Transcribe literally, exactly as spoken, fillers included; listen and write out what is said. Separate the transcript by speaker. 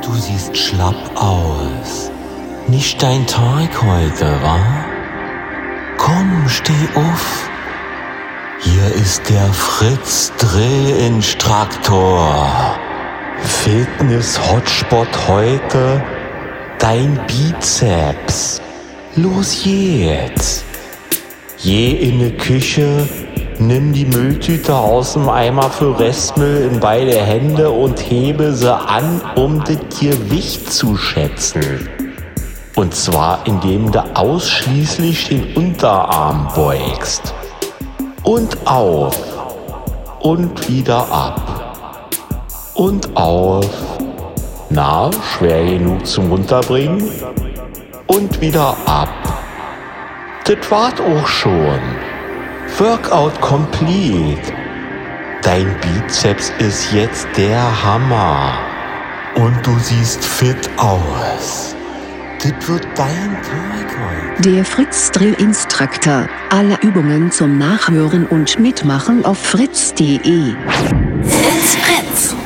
Speaker 1: Du siehst schlapp aus. Nicht dein Tag heute, wa? Komm, steh auf. Hier ist der Fritz Drillinstruktor. Fitness-Hotspot heute, dein Bizeps. Los geht's. Geh in die Küche, nimm die Mülltüte aus dem Eimer für Restmüll in beide Hände und hebe sie an, um das Gewicht zu schätzen. Und zwar indem du ausschließlich den Unterarm beugst. Und auf. Und wieder ab. Und auf. Na, schwer genug zum Runterbringen? Und wieder ab. Das war's auch schon. Workout complete. Dein Bizeps ist jetzt der Hammer. Und du siehst fit aus. Das wird dein Tag heute.
Speaker 2: Der Fritz Drillinstruktor. Alle Übungen zum Nachhören und Mitmachen auf fritz punkt de.
Speaker 3: Fritz Fritz.